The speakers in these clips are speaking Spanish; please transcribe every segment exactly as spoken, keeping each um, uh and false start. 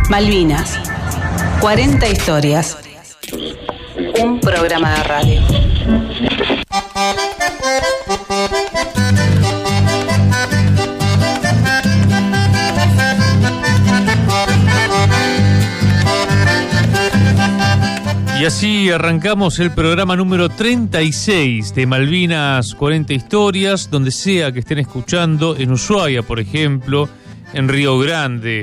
Malvinas, cuarenta historias. Un programa de radio. Y así arrancamos el programa número treinta y seis de Malvinas cuarenta historias, donde sea que estén escuchando, en Ushuaia, por ejemplo, en Río Grande,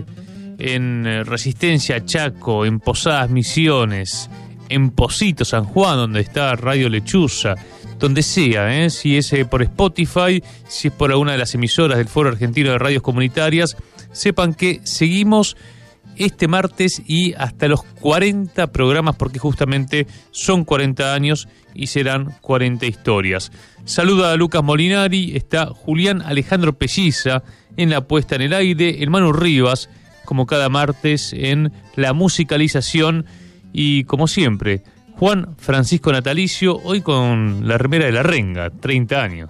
en Resistencia Chaco, en Posadas Misiones, en Pocito San Juan, donde está Radio Lechuza, donde sea, ¿eh? si es por Spotify, si es por alguna de las emisoras del Foro Argentino de Radios Comunitarias, sepan que seguimos este martes y hasta los cuarenta programas, porque justamente son cuarenta años y serán cuarenta historias. Saluda a Lucas Molinari, está Julián Alejandro Pelliza en la puesta en el aire, el Manu Rivas, como cada martes en la musicalización, y como siempre, Juan Francisco Natalicio, hoy con la remera de La Renga, treinta años.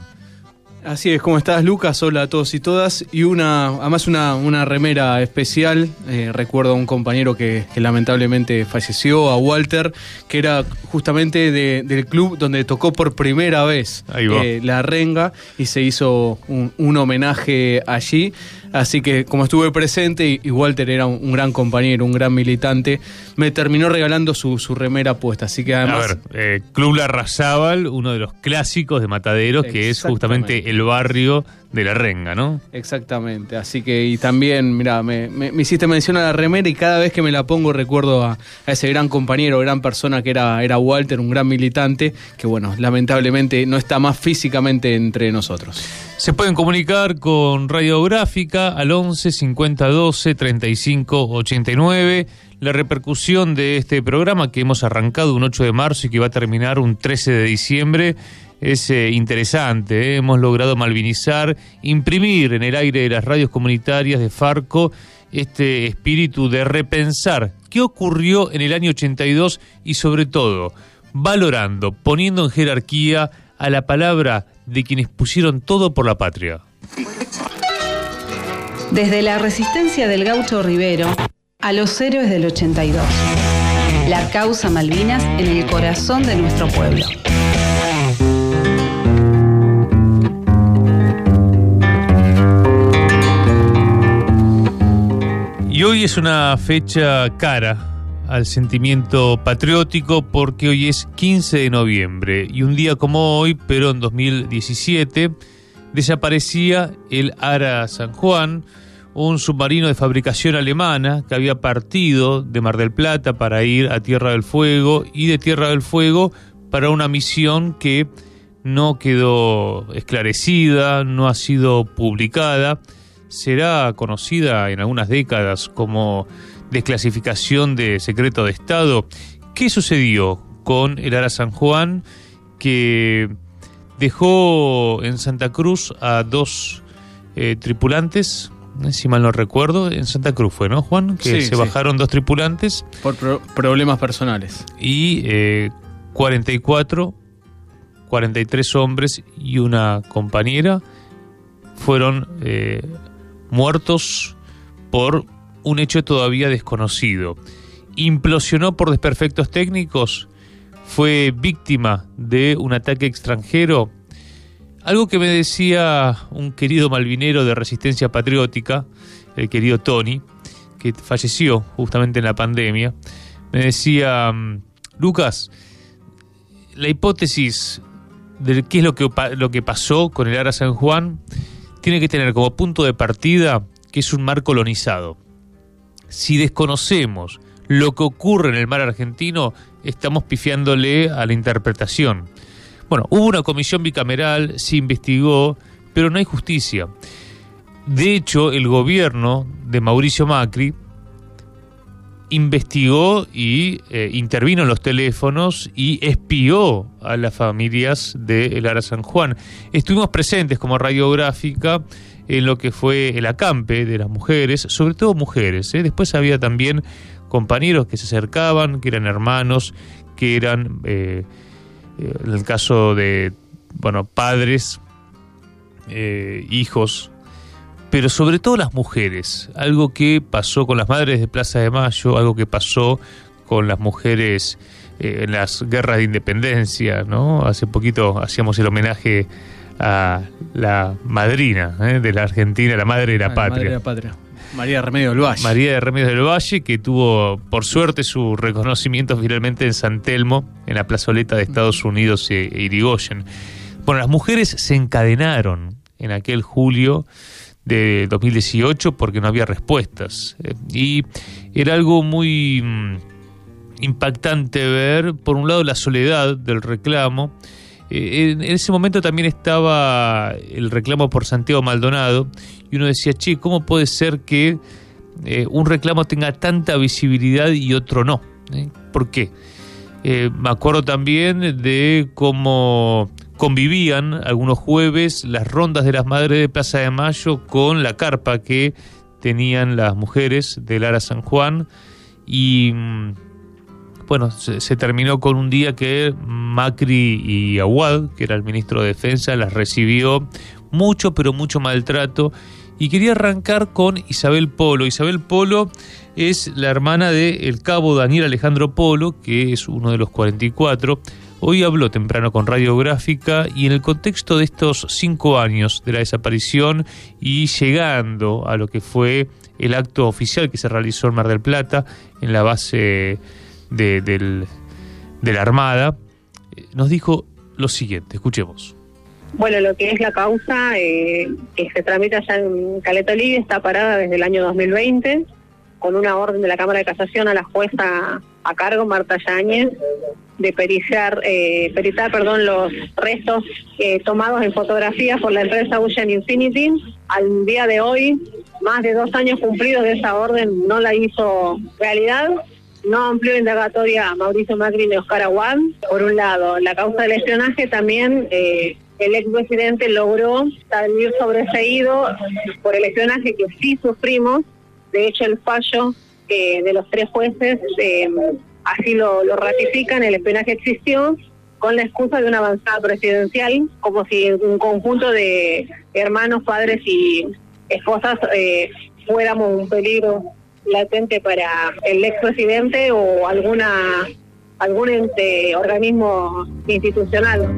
Así es, ¿cómo estás, Lucas? Hola a todos y todas. Y una, además una, una remera especial. Eh, recuerdo a un compañero que, que lamentablemente falleció, a Walter, que era justamente de, del club donde tocó por primera vez eh, La Renga, y se hizo un, un homenaje allí. Así que como estuve presente, y, y Walter era un, un gran compañero, un gran militante, me terminó regalando su, su remera puesta. Así que además... A ver, eh, Club Larrazábal, uno de los clásicos de Mataderos, que es justamente el barrio de La Renga, ¿no? Exactamente, así que, y también, mirá, me, me, me hiciste mención a la remera, y cada vez que me la pongo recuerdo a, a ese gran compañero, gran persona que era, era Walter, un gran militante, que bueno, lamentablemente no está más físicamente entre nosotros. Se pueden comunicar con Radiográfica al once cincuenta doce treinta y cinco ochenta y nueve. La repercusión de este programa, que hemos arrancado un ocho de marzo y que va a terminar un trece de diciembre, es eh, interesante. ¿eh? Hemos logrado malvinizar, imprimir en el aire de las radios comunitarias de Farco este espíritu de repensar qué ocurrió en el año ochenta y dos, y sobre todo valorando, poniendo en jerarquía a la palabra de quienes pusieron todo por la patria. Desde la resistencia del Gaucho Rivero a los héroes del ochenta y dos. La causa Malvinas en el corazón de nuestro pueblo. Y hoy es una fecha cara al sentimiento patriótico, porque hoy es quince de noviembre, y un día como hoy, pero en dos mil diecisiete, desaparecía el Ara San Juan, un submarino de fabricación alemana que había partido de Mar del Plata para ir a Tierra del Fuego, y de Tierra del Fuego para una misión que no quedó esclarecida, no ha sido publicada. Será conocida en algunas décadas como desclasificación de secreto de Estado. ¿Qué sucedió con el Ara San Juan, que dejó en Santa Cruz a dos eh, tripulantes? Si mal no recuerdo, en Santa Cruz fue, ¿no, Juan? Que sí, se sí. bajaron dos tripulantes. Por pro- problemas personales. Y eh, cuarenta y cuatro, cuarenta y tres hombres y una compañera fueron eh, muertos por un hecho todavía desconocido. Implosionó por desperfectos técnicos, fue víctima de un ataque extranjero. Algo que me decía un querido malvinero de Resistencia Patriótica, el querido Tony, que falleció justamente en la pandemia, me decía: Lucas, la hipótesis de qué es lo que, lo que pasó con el Ara San Juan tiene que tener como punto de partida que es un mar colonizado. Si desconocemos lo que ocurre en el mar argentino, estamos pifiándole a la interpretación. Bueno, hubo una comisión bicameral, se investigó, pero no hay justicia. De hecho, el gobierno de Mauricio Macri investigó y eh, intervino en los teléfonos y espió a las familias de el Ara San Juan. Estuvimos presentes como Radiográfica en lo que fue el acampe de las mujeres, sobre todo mujeres, ¿eh? Después había también compañeros que se acercaban, que eran hermanos, que eran, eh, eh, en el caso de, bueno, padres, eh, hijos, pero sobre todo las mujeres. Algo que pasó con las madres de Plaza de Mayo, algo que pasó con las mujeres eh, en las guerras de independencia, ¿no? Hace poquito hacíamos el homenaje a la madrina ¿eh? de la Argentina, la madre de la, ah, patria. Madre de la patria. María de Remedios del Valle. María de Remedios del Valle, que tuvo, por suerte, su reconocimiento finalmente en San Telmo, en la plazoleta de Estados Unidos e Irigoyen. Bueno, las mujeres se encadenaron en aquel julio de dos mil dieciocho porque no había respuestas. Eh, y era algo muy mm, impactante ver, por un lado, la soledad del reclamo. Eh, en ese momento también estaba el reclamo por Santiago Maldonado, y uno decía, che, ¿cómo puede ser que eh, un reclamo tenga tanta visibilidad y otro no? ¿Eh? ¿Por qué? Eh, me acuerdo también de cómo convivían algunos jueves las rondas de las madres de Plaza de Mayo con la carpa que tenían las mujeres del Ara San Juan, y bueno, se, se terminó con un día que Macri y Aguad, que era el ministro de Defensa, las recibió mucho, pero mucho maltrato. Y quería arrancar con Isabel Polo. Isabel Polo es la hermana del cabo Daniel Alejandro Polo, que es uno de los cuarenta y cuatro. Hoy habló temprano con Radiográfica, y en el contexto de estos cinco años de la desaparición y llegando a lo que fue el acto oficial que se realizó en Mar del Plata, en la base de, del, de la Armada, nos dijo lo siguiente. Escuchemos. Bueno, lo que es la causa eh, que se tramita allá en Caleta Olivia está parada desde el año dos mil veinte, con una orden de la Cámara de Casación a la jueza a cargo, Marta Yáñez, de periciar, eh, peritar perdón, los restos eh, tomados en fotografías por la empresa Ocean Infinity. Al día de hoy, más de dos años cumplidos de esa orden, no la hizo realidad. No amplió indagatoria a Mauricio Macri y Oscar Aguad. Por un lado, la causa del espionaje también... Eh, el expresidente logró salir sobreseído por el espionaje que sí sufrimos. De hecho, el fallo eh, de los tres jueces eh, así lo, lo ratifican. El espionaje existió con la excusa de una avanzada presidencial, como si un conjunto de hermanos, padres y esposas eh, fuéramos un peligro latente para el expresidente o alguna algún ente, organismo institucional.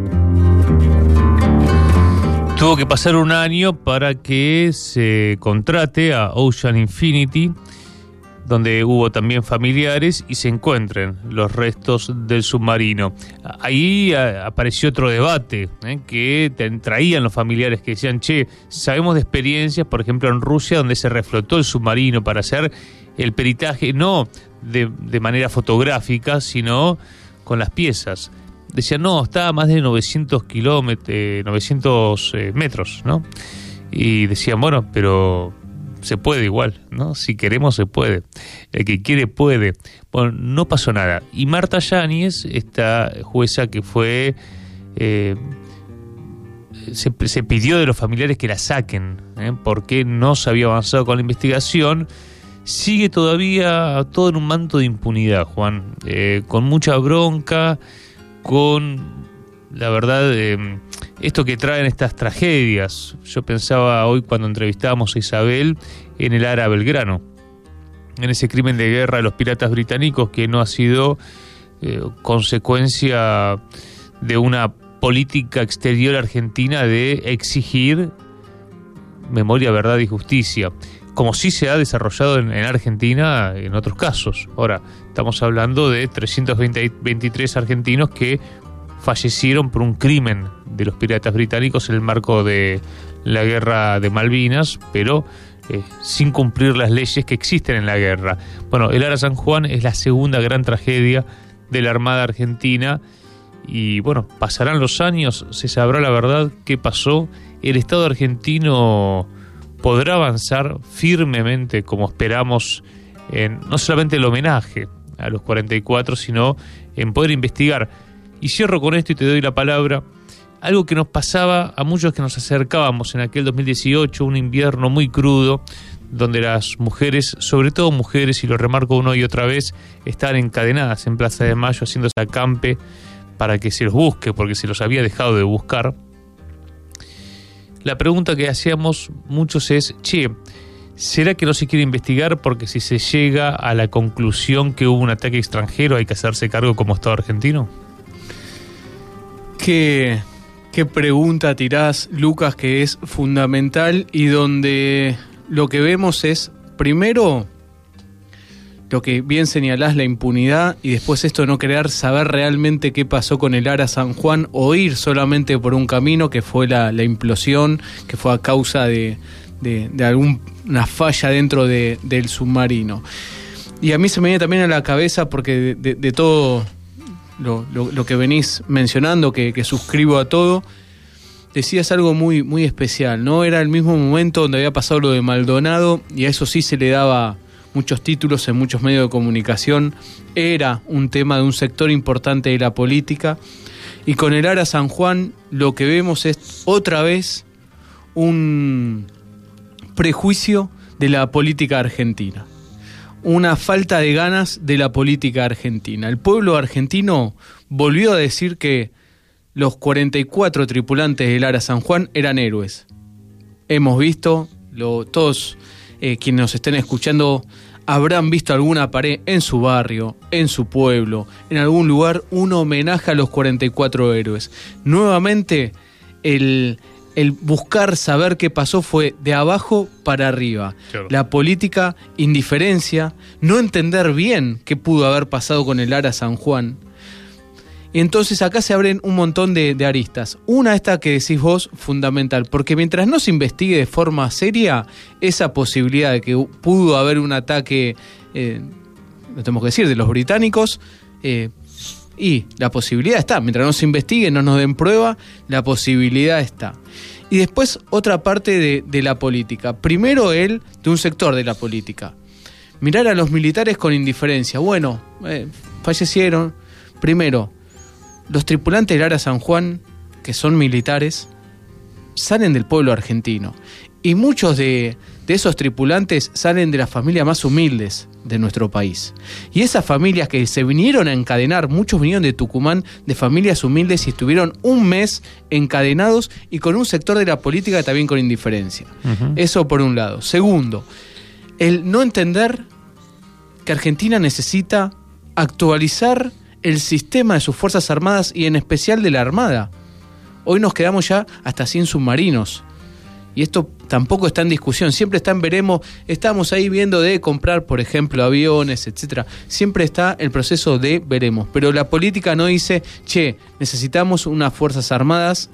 Tuvo que pasar un año para que se contrate a Ocean Infinity, donde hubo también familiares, y se encuentren los restos del submarino. Ahí apareció otro debate, ¿eh? que traían los familiares que decían, che, sabemos de experiencias, por ejemplo en Rusia, donde se reflotó el submarino para hacer el peritaje, no de, de manera fotográfica, sino con las piezas. Decían, no, está a más de novecientos kilómetros, eh, novecientos eh, metros, ¿no? Y decían, bueno, pero se puede igual, ¿no? Si queremos se puede. El que quiere puede. Bueno, no pasó nada. Y Marta Yáñez, esta jueza que fue... Eh, se, se pidió de los familiares que la saquen, ¿eh? porque no se había avanzado con la investigación. Sigue todavía todo en un manto de impunidad, Juan. Eh, con mucha bronca... con, la verdad, eh, esto que traen estas tragedias. Yo pensaba hoy cuando entrevistábamos a Isabel en el Ara Belgrano, en ese crimen de guerra de los piratas británicos que no ha sido eh, consecuencia de una política exterior argentina de exigir memoria, verdad y justicia, como sí se ha desarrollado en, en Argentina en otros casos. Ahora, estamos hablando de trescientos veintitrés argentinos que fallecieron por un crimen de los piratas británicos en el marco de la guerra de Malvinas, pero eh, sin cumplir las leyes que existen en la guerra. Bueno, el Ara San Juan es la segunda gran tragedia de la Armada Argentina, y bueno, pasarán los años, se sabrá la verdad qué pasó. El Estado argentino podrá avanzar firmemente, como esperamos, en no solamente el homenaje a los cuarenta y cuatro, sino en poder investigar. Y cierro con esto y te doy la palabra. Algo que nos pasaba a muchos que nos acercábamos en aquel dos mil dieciocho, un invierno muy crudo, donde las mujeres, sobre todo mujeres, y lo remarco una y otra vez, estaban encadenadas en Plaza de Mayo haciendo acampe para que se los busque, porque se los había dejado de buscar. la pregunta que hacíamos muchos es, che, ¿será que no se quiere investigar porque si se llega a la conclusión que hubo un ataque extranjero hay que hacerse cargo como Estado argentino? ¿Qué, qué pregunta tirás, Lucas, que es fundamental y donde lo que vemos es, primero, lo que bien señalás, la impunidad, y después esto de no querer saber realmente qué pasó con el Ara San Juan o ir solamente por un camino que fue la, la implosión, que fue a causa de, de, de alguna falla dentro de, del submarino. Y a mí se me viene también a la cabeza, porque de, de, de todo lo, lo, lo que venís mencionando, que, que suscribo a todo, decías algo muy, muy especial, ¿no? Era el mismo momento donde había pasado lo de Maldonado, y a eso sí se le daba muchos títulos en muchos medios de comunicación, era un tema de un sector importante de la política, y con el Ara San Juan lo que vemos es otra vez un prejuicio de la política argentina, una falta de ganas de la política argentina. El pueblo argentino volvió a decir que los cuarenta y cuatro tripulantes del Ara San Juan eran héroes. Hemos visto, lo, todos eh, quienes nos estén escuchando habrán visto alguna pared en su barrio, en su pueblo, en algún lugar, un homenaje a los cuarenta y cuatro héroes. Nuevamente, el, el buscar saber qué pasó fue de abajo para arriba. Claro. La política, indiferencia, no entender bien qué pudo haber pasado con el Ara San Juan. Entonces acá se abren un montón de, de aristas. Una, esta que decís vos, fundamental, porque mientras no se investigue de forma seria esa posibilidad de que pudo haber un ataque, eh, lo tenemos que decir, de los británicos, eh, y la posibilidad está, mientras no se investigue, no nos den prueba, la posibilidad está. Y después otra parte de, de la política. Primero el de un sector de la política. Mirar a los militares con indiferencia. Bueno, eh, fallecieron. Primero, los tripulantes del Ara San Juan, que son militares, salen del pueblo argentino. Y muchos de, de esos tripulantes salen de las familias más humildes de nuestro país. Y esas familias que se vinieron a encadenar, muchos vinieron de Tucumán, de familias humildes, y estuvieron un mes encadenados y con un sector de la política también con indiferencia. Uh-huh. Eso por un lado. Segundo, el no entender que Argentina necesita actualizar el sistema de sus Fuerzas Armadas y en especial de la Armada. Hoy nos quedamos ya hasta sin submarinos. Y esto tampoco está en discusión. Siempre está en veremos. Estamos ahí viendo de comprar, por ejemplo, aviones, etcétera. Siempre está el proceso de veremos. Pero la política no dice, che, necesitamos unas Fuerzas Armadas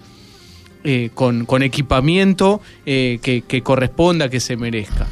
eh, con, con equipamiento eh, que, que corresponda, que se merezca.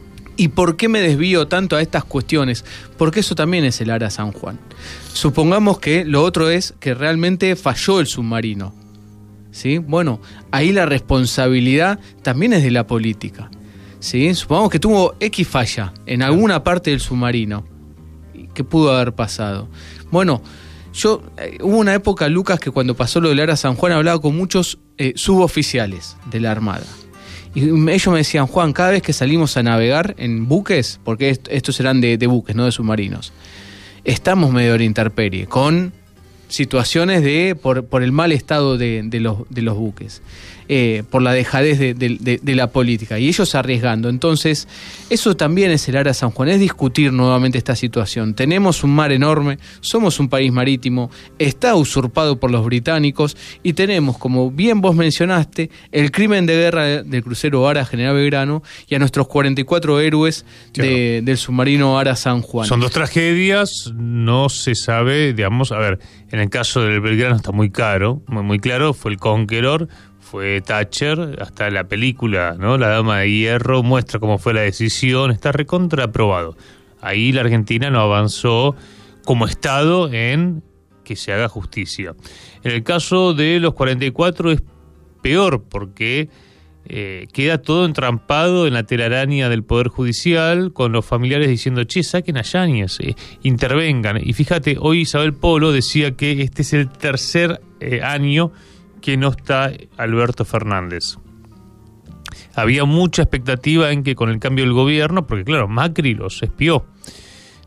¿Y por qué me desvío tanto a estas cuestiones? Porque eso también es el Ara San Juan. Supongamos que lo otro es que realmente falló el submarino, ¿sí? Bueno, ahí la responsabilidad también es de la política, ¿sí? Supongamos que tuvo X falla en alguna parte del submarino. ¿Qué pudo haber pasado? Bueno, yo eh, hubo una época, Lucas, que cuando pasó lo del Ara San Juan hablaba con muchos eh, suboficiales de la Armada. Y ellos me decían, Juan, cada vez que salimos a navegar en buques, porque est- estos eran de, de buques, no de submarinos, estamos medio de intemperie, con situaciones de por, por el mal estado de, de, los, de los buques, eh, por la dejadez de, de, de, de la política, y ellos arriesgando. Entonces, eso también es el Ara San Juan, es discutir nuevamente esta situación. Tenemos un mar enorme, somos un país marítimo, está usurpado por los británicos, y tenemos, como bien vos mencionaste, el crimen de guerra del crucero Ara General Belgrano y a nuestros cuarenta y cuatro héroes claro. de, del submarino Ara San Juan. Son dos tragedias, no se sabe, digamos, a ver, en el caso del Belgrano está muy caro, muy, muy claro, fue el Conqueror, fue Thatcher, hasta la película, ¿no? La Dama de Hierro muestra cómo fue la decisión, está recontraaprobado. Ahí la Argentina no avanzó como Estado en que se haga justicia. En el caso de los cuarenta y cuatro es peor porque eh, queda todo entrampado en la telaraña del Poder Judicial, con los familiares diciendo, che, saquen a Yáñez, eh, intervengan. Y fíjate, hoy Isabel Polo decía que este es el tercer eh, año que no está Alberto Fernández. Había mucha expectativa en que con el cambio del gobierno, porque claro, Macri los espió,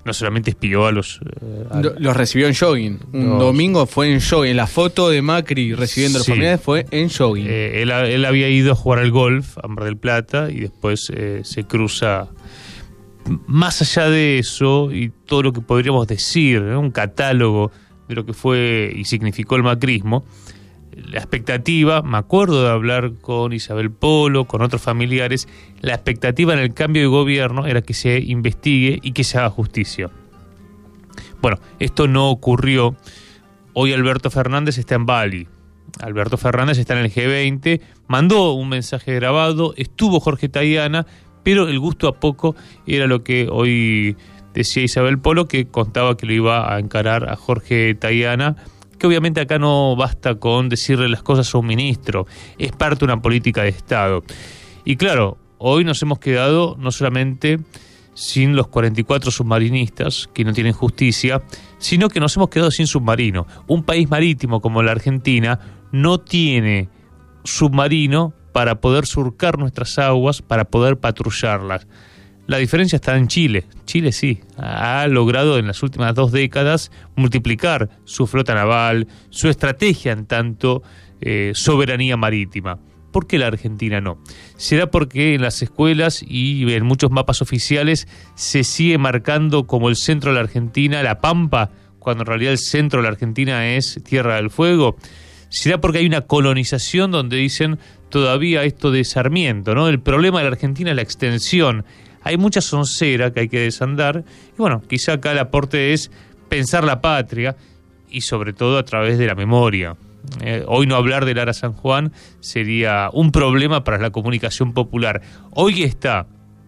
no solamente espió a los... Eh, a, los recibió en jogging. Un los, domingo fue en jogging. La foto de Macri recibiendo a los sí, familiares fue en jogging. Eh, él, él había ido a jugar al golf a Mar del Plata y después eh, se cruza. Más allá de eso y todo lo que podríamos decir, ¿no? Un catálogo de lo que fue y significó el macrismo, la expectativa, me acuerdo de hablar con Isabel Polo, con otros familiares, la expectativa en el cambio de gobierno era que se investigue y que se haga justicia. Bueno, esto no ocurrió. Hoy Alberto Fernández está en Bali. Alberto Fernández está en el G veinte, mandó un mensaje grabado, estuvo Jorge Tayana, pero el gusto a poco era lo que hoy decía Isabel Polo, que contaba que lo iba a encarar a Jorge Tayana, que obviamente acá no basta con decirle las cosas a un ministro, es parte de una política de Estado. Y claro, hoy nos hemos quedado no solamente sin los cuarenta y cuatro submarinistas que no tienen justicia, sino que nos hemos quedado sin submarino. Un país marítimo como la Argentina no tiene submarino para poder surcar nuestras aguas, para poder patrullarlas. La diferencia está en Chile. Chile sí, ha logrado en las últimas dos décadas multiplicar su flota naval, su estrategia en tanto eh, soberanía marítima. ¿Por qué la Argentina no? ¿Será porque en las escuelas y en muchos mapas oficiales se sigue marcando como el centro de la Argentina la Pampa, cuando en realidad el centro de la Argentina es Tierra del Fuego? ¿Será porque hay una colonización donde dicen todavía esto de Sarmiento, ¿no? El problema de la Argentina es la extensión. Hay mucha soncera que hay que desandar y bueno, quizá acá el aporte es pensar la patria y sobre todo a través de la memoria. Eh, hoy no hablar del Ara San Juan sería un problema para la comunicación popular. Hoy está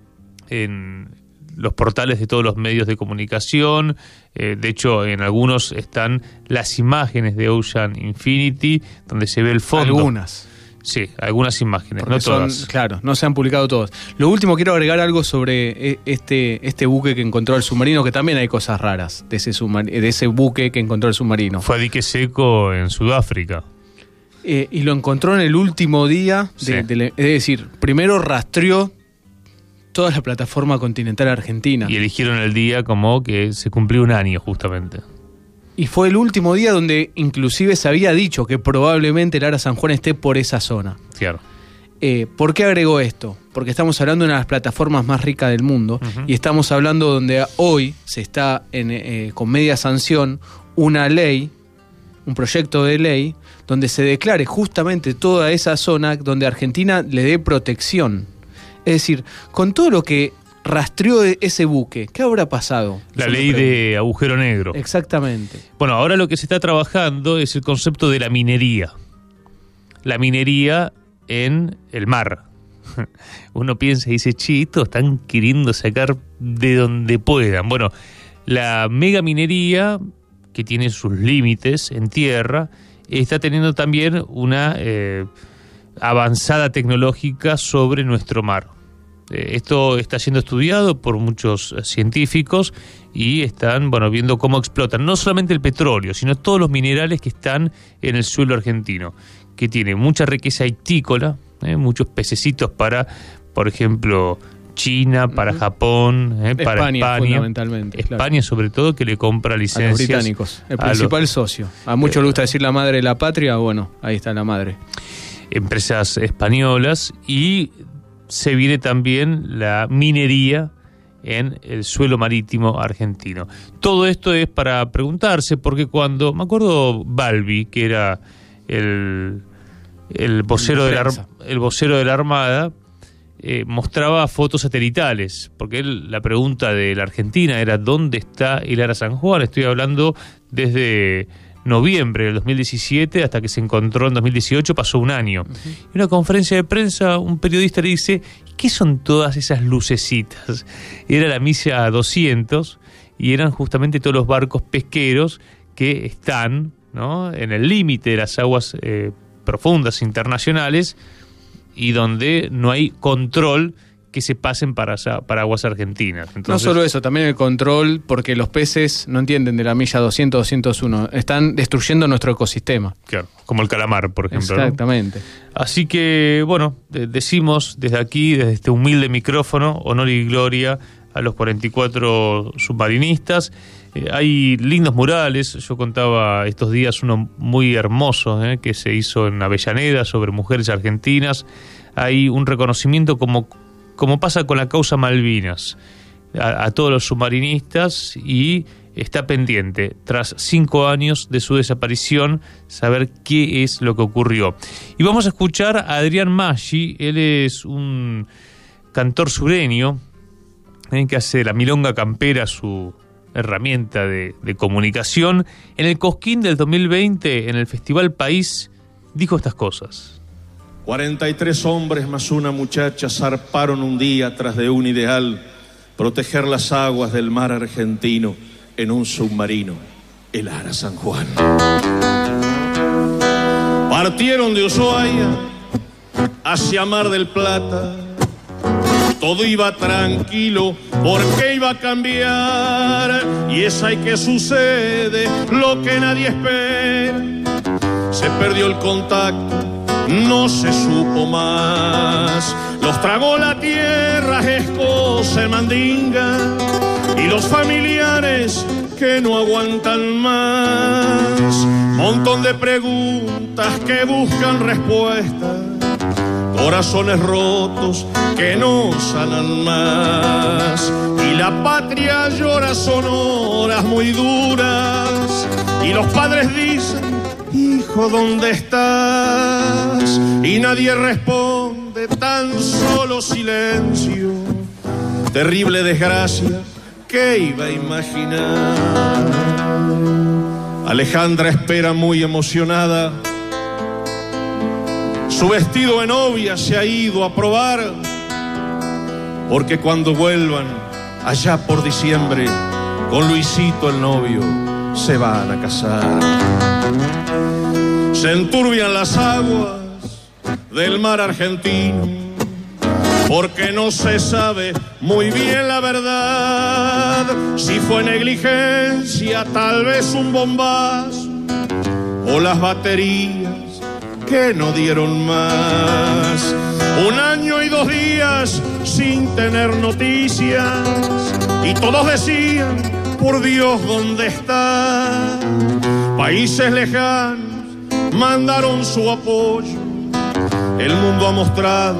en los portales de todos los medios de comunicación, eh, de hecho en algunos están las imágenes de Ocean Infinity donde se ve el fondo. Algunas. Sí, algunas imágenes, porque no son, todas. Claro, no se han publicado todos. Lo último, quiero agregar algo sobre este, este buque que encontró el submarino, que también hay cosas raras de ese, submar- de ese buque que encontró el submarino. Fue a dique seco en Sudáfrica. Eh, y lo encontró en el último día, de, sí. de, es decir, primero rastreó toda la plataforma continental argentina. Y eligieron el día como que se cumplió un año justamente. Y fue el último día donde inclusive se había dicho que probablemente el Ara San Juan esté por esa zona. Claro. Eh, ¿Por qué agregó esto? Porque estamos hablando de una de las plataformas más ricas del mundo, uh-huh. y estamos hablando donde hoy se está en, eh, con media sanción una ley, un proyecto de ley, donde se declare justamente toda esa zona donde Argentina le dé protección. Es decir, con todo lo que rastreó ese buque, ¿qué habrá pasado? La ley de agujero negro. Exactamente. Bueno, ahora lo que se está trabajando es el concepto de la minería. La minería en el mar. Uno piensa y dice, chito, están queriendo sacar de donde puedan. Bueno, la megaminería, que tiene sus límites en tierra, está teniendo también una eh, avanzada tecnológica sobre nuestro mar. Esto está siendo estudiado por muchos científicos y están, bueno, viendo cómo explotan no solamente el petróleo, sino todos los minerales que están en el suelo argentino, que tiene mucha riqueza itícola, ¿eh? Muchos pececitos para, por ejemplo, China, para uh-huh. Japón, ¿eh? para España, España, fundamentalmente. España claro. sobre todo, que le compra licencias a los británicos, el principal los, socio. A muchos eh, les gusta decir la madre de la patria, bueno, ahí está la madre. Empresas españolas, y se viene también la minería en el suelo marítimo argentino. Todo esto es para preguntarse, porque cuando, me acuerdo Balbi, que era el, el, vocero, de la, el vocero de la Armada, eh, mostraba fotos satelitales, porque él, la pregunta de la Argentina era ¿dónde está el Ara San Juan? Estoy hablando desde noviembre del dos mil diecisiete hasta que se encontró en dos mil dieciocho, pasó un año. Uh-huh. En una conferencia de prensa, un periodista le dice, ¿qué son todas esas lucecitas? Era la milla doscientos y eran justamente todos los barcos pesqueros que están, ¿no?, en el límite de las aguas eh, profundas internacionales y donde no hay control que se pasen para, para aguas argentinas. Entonces, no solo eso, también el control, porque los peces no entienden de la milla doscientos, doscientos uno, están destruyendo nuestro ecosistema. Claro, como el calamar, por ejemplo. Exactamente. ¿No? Así que, bueno, de- decimos desde aquí, desde este humilde micrófono, honor y gloria a los cuarenta y cuatro submarinistas. Eh, hay lindos murales, yo contaba estos días uno muy hermoso eh, que se hizo en Avellaneda sobre mujeres argentinas. Hay un reconocimiento como, como pasa con la causa Malvinas a, a todos los submarinistas, y está pendiente, tras cinco años de su desaparición, saber qué es lo que ocurrió. Y vamos a escuchar a Adrián Maggi. Él es un cantor sureño eh, que hace la milonga campera su herramienta de, de comunicación. En el Cosquín del dos mil veinte, en el Festival País, dijo estas cosas. cuarenta y tres hombres más una muchacha zarparon un día tras de un ideal: proteger las aguas del mar argentino en un submarino, el Ara San Juan. Partieron de Ushuaia hacia Mar del Plata. Todo iba tranquilo, porque iba a cambiar. Y es ahí que sucede lo que nadie espera. Se perdió el contacto, no se supo más. Los tragó la tierra, Escocia, Mandinga, y los familiares que no aguantan más. Montón de preguntas que buscan respuestas, corazones rotos que no sanan más. Y la patria llora, son horas muy duras, y los padres dicen: hijo, ¿dónde estás? Y nadie responde, tan solo silencio. Terrible desgracia, ¿qué iba a imaginar? Alejandra espera muy emocionada. Su vestido de novia se ha ido a probar, porque cuando vuelvan allá por diciembre, con Luisito el novio se van a casar. Se enturbian las aguas del mar argentino, porque no se sabe muy bien la verdad. Si fue negligencia, tal vez un bombazo, o las baterías que no dieron más. Un año y dos días sin tener noticias, y todos decían: por Dios, ¿dónde está? Países lejanos mandaron su apoyo. El mundo ha mostrado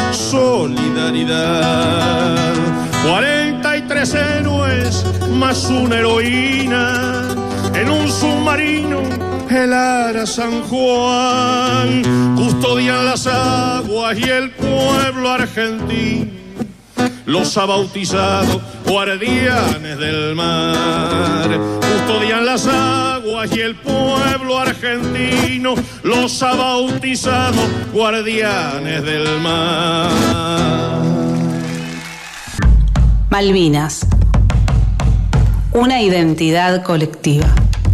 solidaridad. cuarenta y tres héroes más una heroína en un submarino, el Ara San Juan. Custodian las aguas y el pueblo argentino los ha bautizado guardianes del mar. Custodian las aguas y el pueblo argentino los ha bautizado guardianes del mar. Malvinas, una identidad colectiva.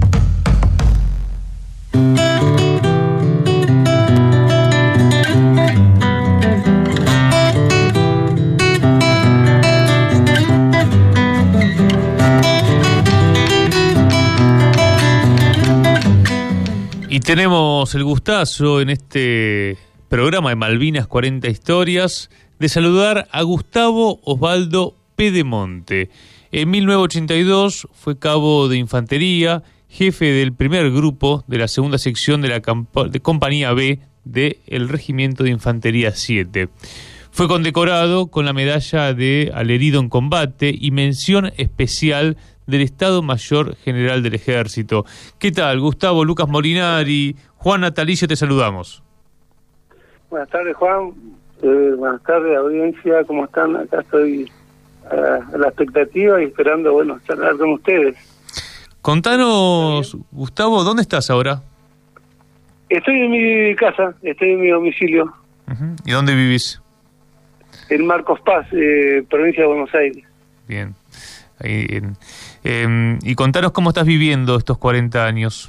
Y tenemos el gustazo en este programa de Malvinas cuarenta Historias de saludar a Gustavo Osvaldo Pedemonte. En mil novecientos ochenta y dos fue cabo de infantería, jefe del primer grupo de la segunda sección de la camp- de Compañía B del Regimiento de Infantería siete. Fue condecorado con la medalla de al herido en combate y mención especial del Estado Mayor General del Ejército. ¿Qué tal, Gustavo? Lucas Molinari, Juan Natalicio, te saludamos. Buenas tardes, Juan. Eh, buenas tardes, audiencia. ¿Cómo están? Acá estoy a la expectativa y esperando, bueno, charlar con ustedes. Contanos, Gustavo, ¿dónde estás ahora? Estoy en mi casa, estoy en mi domicilio. Uh-huh. ¿Y dónde vivís? En Marcos Paz, eh, provincia de Buenos Aires. Bien. Ahí, en, eh, y contanos cómo estás viviendo estos cuarenta años.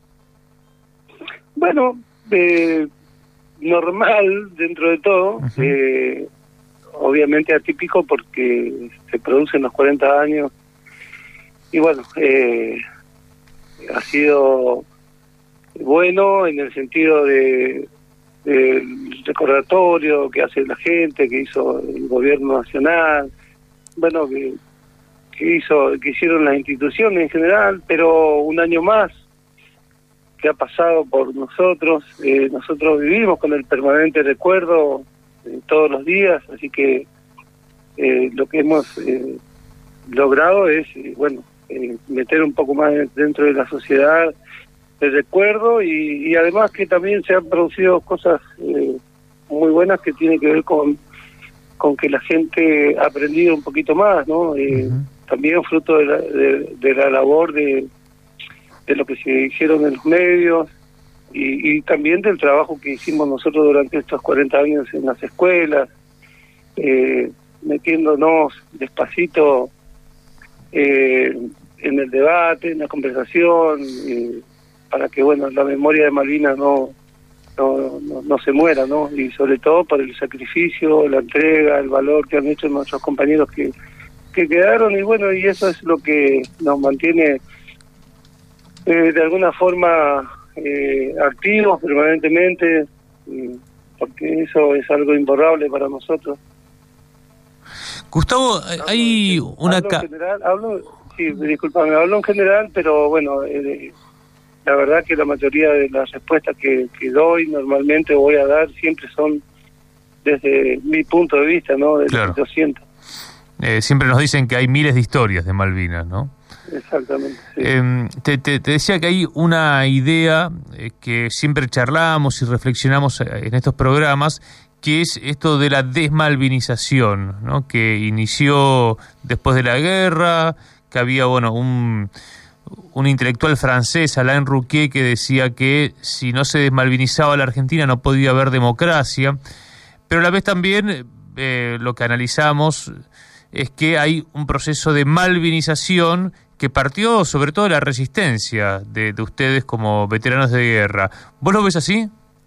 Bueno, eh, normal dentro de todo. Uh-huh. eh, obviamente atípico porque se producen los cuarenta años. Y bueno, eh, ha sido bueno en el sentido de del recordatorio que hace la gente, que hizo el gobierno nacional, bueno, que, que hizo, que hicieron las instituciones en general, pero un año más que ha pasado por nosotros, eh, nosotros vivimos con el permanente recuerdo eh, todos los días, así que eh, lo que hemos eh, logrado es, eh, bueno, eh, meter un poco más dentro de la sociedad el recuerdo y, y además que también se han producido cosas eh, muy buenas que tienen que ver con, con que la gente ha aprendido un poquito más, ¿no? Eh, uh-huh. También fruto de la, de, de la labor de, de lo que se hicieron en los medios y, y también del trabajo que hicimos nosotros durante estos cuarenta años en las escuelas, eh, metiéndonos despacito eh, en el debate, en la conversación, eh, para que, bueno, la memoria de Malvinas no, no, no, no se muera, ¿no? Y sobre todo por el sacrificio, la entrega, el valor que han hecho nuestros compañeros que, que quedaron, y bueno, y eso es lo que nos mantiene eh, de alguna forma eh, activos permanentemente, eh, porque eso es algo imborrable para nosotros. Gustavo, hay hablo, una... Hablo ca- en general, hablo, sí, discúlpame, hablo en general, pero bueno... Eh, la verdad que la mayoría de las respuestas que, que doy normalmente voy a dar siempre son desde mi punto de vista, ¿no? De claro. lo que yo siento. Eh, siempre nos dicen que hay miles de historias de Malvinas, ¿no? Exactamente. Sí. Eh, te, te, te decía que hay una idea eh, que siempre charlamos y reflexionamos en estos programas, que es esto de la desmalvinización, ¿no? Que inició después de la guerra, que había, bueno, un... un intelectual francés, Alain Rouquier, que decía que si no se desmalvinizaba la Argentina no podía haber democracia, pero a la vez también eh, lo que analizamos es que hay un proceso de malvinización que partió sobre todo de la resistencia de, de ustedes como veteranos de guerra. ¿Vos lo ves así?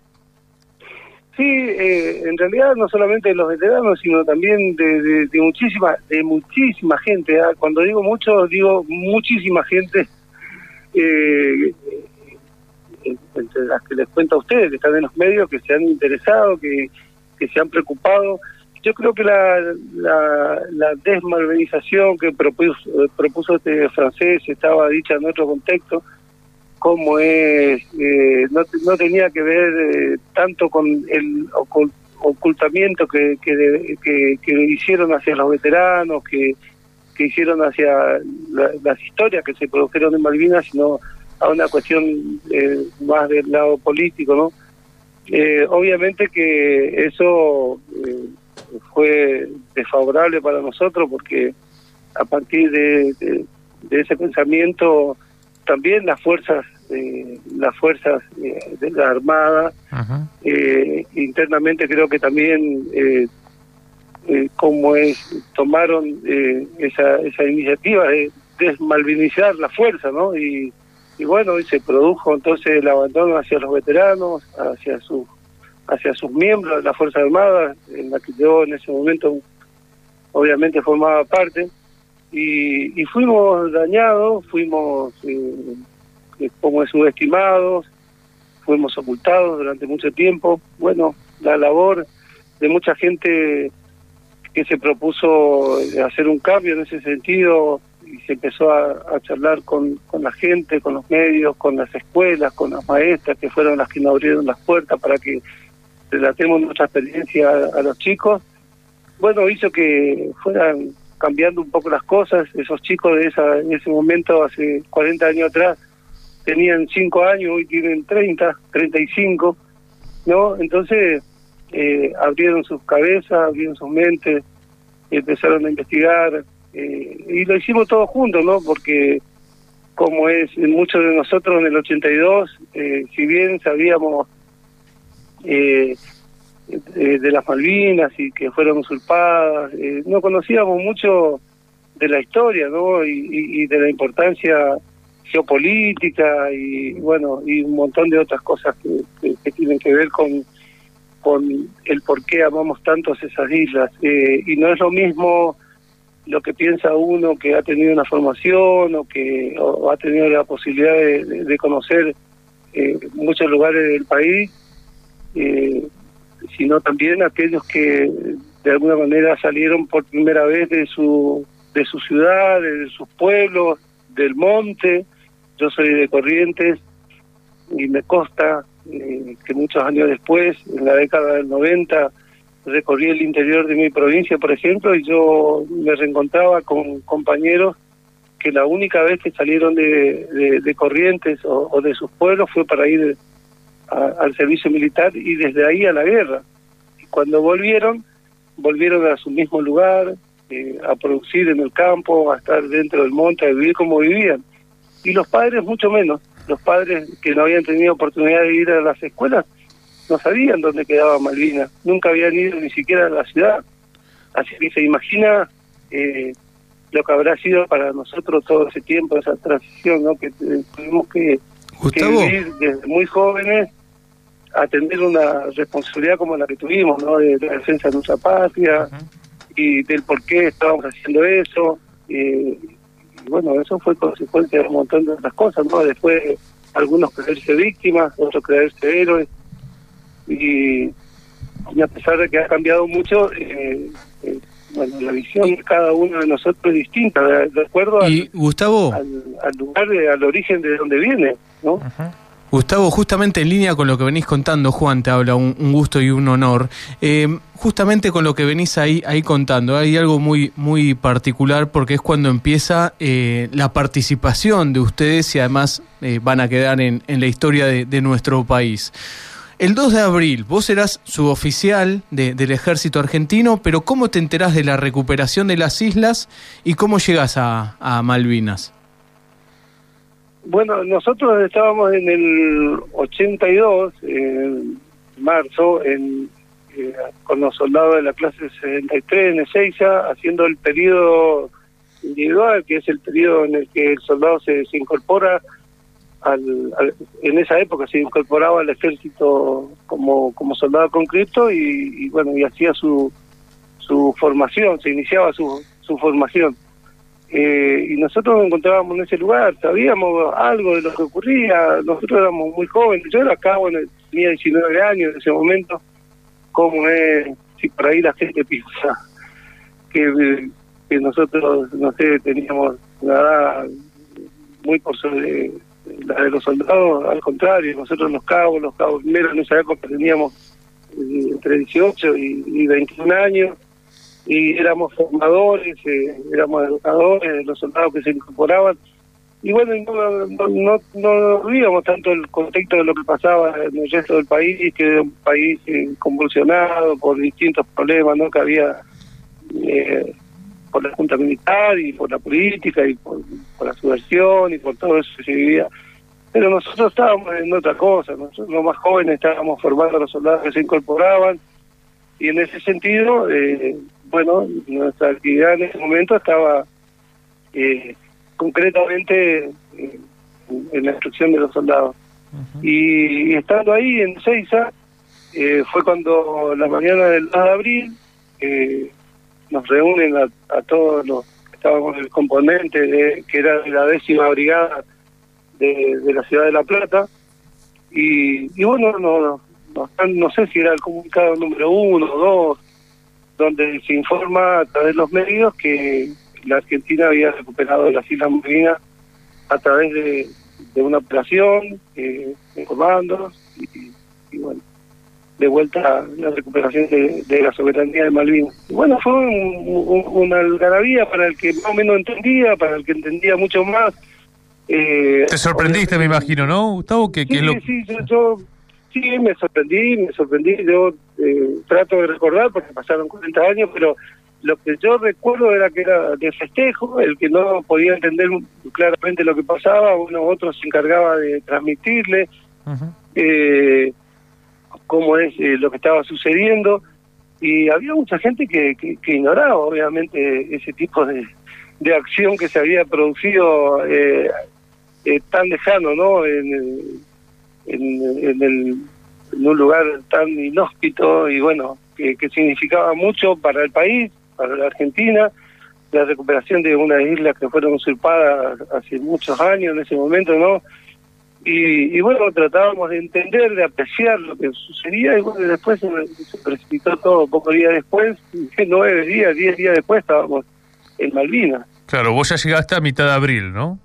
Sí, eh, en realidad no solamente de los veteranos, sino también de, de, de muchísima de muchísima gente. ¿eh? Cuando digo mucho, digo muchísima gente, eh, entre las que les cuento a ustedes, que están en los medios, que se han interesado, que, que se han preocupado. Yo creo que la, la, la desmalvinización que propuso, propuso este francés estaba dicha en otro contexto, como es, eh, no, no tenía que ver eh, tanto con el ocult, ocultamiento que, que, de, que, que hicieron hacia los veteranos, que, que hicieron hacia la, las historias que se produjeron en Malvinas, sino a una cuestión eh, más del lado político, ¿no? Eh, obviamente que eso eh, fue desfavorable para nosotros, porque a partir de, de, de ese pensamiento también las fuerzas eh, las fuerzas eh, de la Armada uh-huh. eh, internamente creo que también eh, eh, como es tomaron eh, esa esa iniciativa de desmalvinizar la fuerza, ¿no? Y, y bueno, y se produjo entonces el abandono hacia los veteranos, hacia sus hacia sus miembros de la Fuerza Armada, en la que yo en ese momento obviamente formaba parte. Y, y fuimos dañados, fuimos eh, como subestimados, fuimos ocultados durante mucho tiempo. Bueno, la labor de mucha gente que se propuso hacer un cambio en ese sentido y se empezó a, a charlar con, con la gente, con los medios, con las escuelas, con las maestras, que fueron las que nos abrieron las puertas para que relatemos nuestra experiencia a, a los chicos. Bueno, hizo que fueran cambiando un poco las cosas. Esos chicos de esa en ese momento, hace cuarenta años atrás, tenían cinco años, hoy tienen treinta, treinta y cinco, ¿no? Entonces eh, abrieron sus cabezas, abrieron sus mentes, empezaron a investigar, eh, y lo hicimos todos juntos, ¿no? Porque como es en muchos de nosotros en el ochenta y dos, eh, si bien sabíamos eh, Eh, de las Malvinas y que fueron usurpadas, eh, no conocíamos mucho de la historia, ¿no? Y, y, y de la importancia geopolítica y bueno, y un montón de otras cosas que, que, que tienen que ver con con el por qué amamos tantos esas islas. Eh, y no es lo mismo lo que piensa uno que ha tenido una formación o que o ha tenido la posibilidad de, de, de conocer eh, muchos lugares del país, eh, sino también aquellos que de alguna manera salieron por primera vez de su de su ciudad, de sus pueblos, del monte. Yo soy de Corrientes y me consta eh, que muchos años después, en la década del noventa, recorrí el interior de mi provincia, por ejemplo, y yo me reencontraba con compañeros que la única vez que salieron de, de, de Corrientes o, o de sus pueblos fue para ir a, al servicio militar y desde ahí a la guerra. Y cuando volvieron, volvieron a su mismo lugar, eh, a producir en el campo, a estar dentro del monte, a vivir como vivían. Y los padres mucho menos. Los padres que no habían tenido oportunidad de ir a las escuelas no sabían dónde quedaba Malvinas, nunca habían ido ni siquiera a la ciudad. Así que se imagina eh, lo que habrá sido para nosotros todo ese tiempo, esa transición, ¿no? Que tuvimos que, que vivir desde muy jóvenes, atender una responsabilidad como la que tuvimos, ¿no? De la defensa de nuestra patria, uh-huh. y del por qué estábamos haciendo eso. Eh, y bueno, eso fue consecuencia de un montón de otras cosas, ¿no? Después algunos creerse víctimas, otros creerse héroes. Y, y a pesar de que ha cambiado mucho, eh, eh, bueno, la visión de cada uno de nosotros es distinta, de, de acuerdo al, y, Gustavo, al, al lugar, de, al origen de donde viene, ¿no? Uh-huh. Gustavo, justamente en línea con lo que venís contando, Juan te habla, un, un gusto y un honor. Eh, justamente con lo que venís ahí ahí contando, hay algo muy muy particular porque es cuando empieza eh, la participación de ustedes y además eh, van a quedar en, en la historia de, de nuestro país. El dos de abril, vos eras suboficial de, del ejército argentino, pero ¿cómo te enterás de la recuperación de las islas y cómo llegás a, a Malvinas? Bueno, nosotros estábamos en el ochenta y dos, en marzo, en, eh, con los soldados de la clase sesenta y tres en Ezeiza, haciendo el periodo individual, que es el periodo en el que el soldado se, se incorpora, al, al, en esa época se incorporaba al ejército como, como soldado conscripto y, y bueno, y hacía su, su formación, se iniciaba su, su formación. Eh, y nosotros nos encontrábamos en ese lugar, sabíamos algo de lo que ocurría, nosotros éramos muy jóvenes, yo era acá, bueno, tenía diecinueve años en ese momento, como es, si por ahí la gente piensa que, que nosotros, no sé, teníamos una edad muy por sobre la de los soldados, al contrario, nosotros los cabos, los cabos primeros en esa época teníamos eh, entre dieciocho y, y veintiún años, y éramos formadores, eh, éramos educadores de los soldados que se incorporaban, y bueno, no, no, no, no veíamos tanto el contexto de lo que pasaba en el resto del país, que era un país eh, convulsionado por distintos problemas, ¿no? Que había eh, por la Junta Militar y por la política y por, por la subversión y por todo eso que se vivía. Pero nosotros estábamos en otra cosa, nosotros los más jóvenes estábamos formando a los soldados que se incorporaban, y en ese sentido, eh, bueno, nuestra actividad en ese momento estaba eh, concretamente eh, en la instrucción de los soldados. Uh-huh. Y, y estando ahí en Ezeiza, eh, fue cuando la mañana del dos de abril eh, nos reúnen a, a todos los que estábamos en el componente, de, que era de la décima brigada de, de la ciudad de La Plata, y, y bueno, no, no, no, no sé si era el comunicado número uno o dos, donde se informa a través de los medios que la Argentina había recuperado las Islas Malvinas a través de, de una operación, eh, de comandos, y, y bueno, de vuelta a la recuperación de, de la soberanía de Malvinas. Y bueno, fue un, un, una algarabía para el que más o menos entendía, para el que entendía mucho más. Eh, Te sorprendiste, me imagino, ¿no, Gustavo? ¿Qué, sí, qué es lo... sí, yo, yo sí me sorprendí, me sorprendí. Yo eh, trato de recordar porque pasaron cuarenta años, pero lo que yo recuerdo era que era de festejo, el que no podía entender claramente lo que pasaba, uno u otro se encargaba de transmitirle uh-huh. eh, cómo es eh, lo que estaba sucediendo, y había mucha gente que, que, que ignoraba obviamente ese tipo de, de acción que se había producido eh, eh, tan lejano, ¿no? En, en, en, el, en un lugar tan inhóspito, y bueno, que, que significaba mucho para el país, para la Argentina, la recuperación de unas islas que fueron usurpadas hace muchos años en ese momento, ¿no? Y, y bueno, tratábamos de entender, de apreciar lo que sucedía, y bueno, después se, se precipitó todo. Pocos días después, nueve días, diez días después, estábamos en Malvinas. Claro, vos ya llegaste a mitad de abril, ¿no?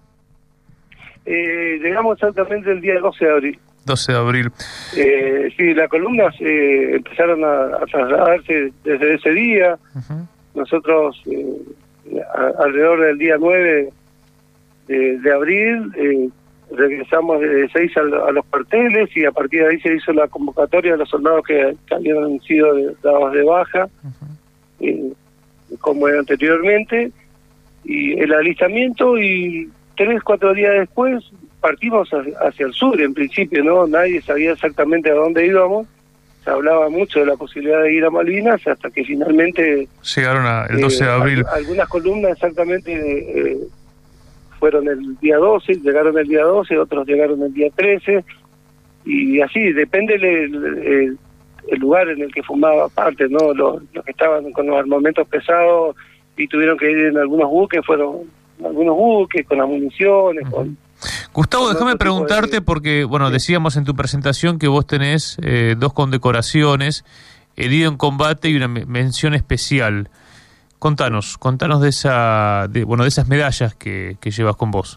Eh, llegamos exactamente el día doce de abril. doce de abril. Eh, sí, las columnas eh, empezaron a, a trasladarse desde ese día. Uh-huh. Nosotros, eh, a, alrededor del día nueve de, de abril, eh, regresamos de seis a, a los cuarteles, y a partir de ahí se hizo la convocatoria de los soldados que, que habían sido de, dados de baja, uh-huh. eh, como era anteriormente, y el alistamiento, y tres, cuatro días después partimos hacia, hacia el sur. En principio no, nadie sabía exactamente a dónde íbamos, se hablaba mucho de la posibilidad de ir a Malvinas, hasta que finalmente llegaron a, el doce de abril. Eh, algunas columnas exactamente eh, fueron el día doce, llegaron el día doce, otros llegaron el día trece, y así, depende el, el, el lugar en el que formaba parte, ¿no? Los, los que estaban con los armamentos pesados y tuvieron que ir en algunos buques, fueron algunos buques con las municiones, uh-huh. con... Gustavo, con déjame preguntarte, de... porque, bueno, sí. decíamos en tu presentación que vos tenés eh, dos condecoraciones, herido en combate y una mención especial. Contanos, contanos de esa, de, bueno, de esas medallas que, que llevas con vos.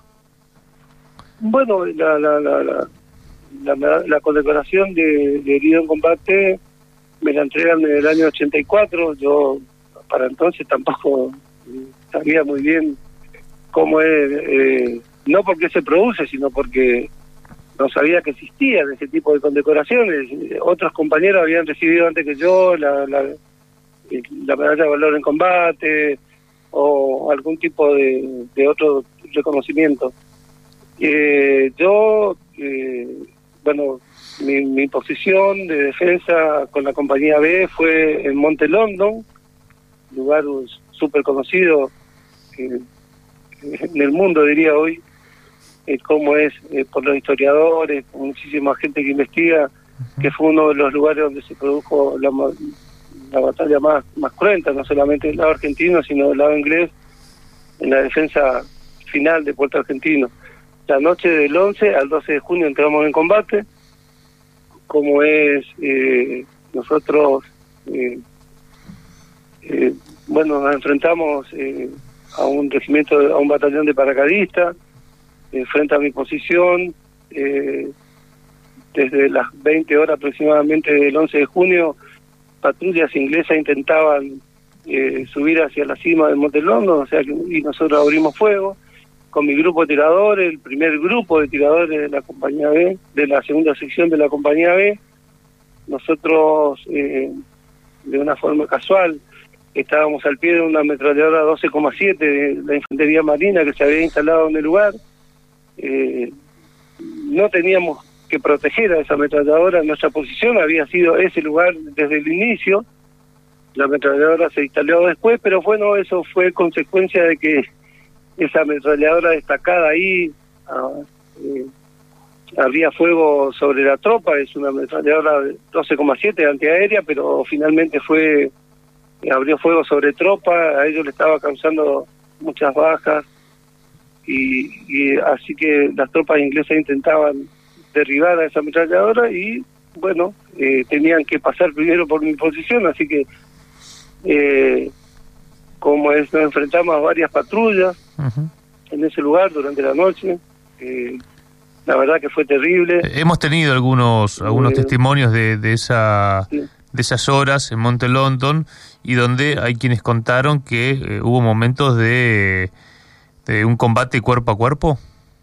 Bueno, la la la la, la, la condecoración de, de herido en combate me la entregan en el año ochenta y cuatro. Yo para entonces tampoco sabía muy bien cómo es, eh, no porque se produce, sino porque no sabía que existían ese tipo de condecoraciones. Otros compañeros habían recibido antes que yo la, la la medalla de valor en combate o algún tipo de, de otro reconocimiento. Eh, yo, eh, bueno, mi, mi posición de defensa con la compañía B fue en Monte London, lugar súper conocido eh, en el mundo, diría hoy, eh, como es eh, por los historiadores, por muchísima gente que investiga, que fue uno de los lugares donde se produjo la la batalla más, más cruenta, no solamente del lado argentino, sino del lado inglés, en la defensa final de Puerto Argentino. La noche del once al doce de junio entramos en combate, como es, eh, nosotros, eh, eh, bueno, nos enfrentamos eh, a un regimiento, a un batallón de paracaidistas, eh, frente a mi posición, eh, desde las veinte horas aproximadamente del once de junio, patrullas inglesas intentaban eh, subir hacia la cima del Monte London, o sea, que, y nosotros abrimos fuego con mi grupo de tiradores, el primer grupo de tiradores de la compañía B, de la segunda sección de la compañía B. Nosotros, eh, de una forma casual, estábamos al pie de una ametralladora doce coma siete de la Infantería Marina que se había instalado en el lugar. Eh, no teníamos que proteger a esa ametralladora. Nuestra posición había sido ese lugar desde el inicio. La ametralladora se instaló después, pero bueno, eso fue consecuencia de que esa ametralladora destacada ahí, ah, eh, había fuego sobre la tropa. Es una ametralladora de doce coma siete antiaérea, pero finalmente fue eh, abrió fuego sobre tropa. A ellos le estaba causando muchas bajas, y, y así que las tropas inglesas intentaban derribar a esa ametralladora, y bueno, eh, tenían que pasar primero por mi posición, así que eh, como es, nos enfrentamos a varias patrullas uh-huh. en ese lugar durante la noche. Eh, la verdad que fue terrible. Hemos tenido algunos algunos eh, testimonios de, de esa sí. de esas horas en Monte London, y donde hay quienes contaron que eh, hubo momentos de, de un combate cuerpo a cuerpo.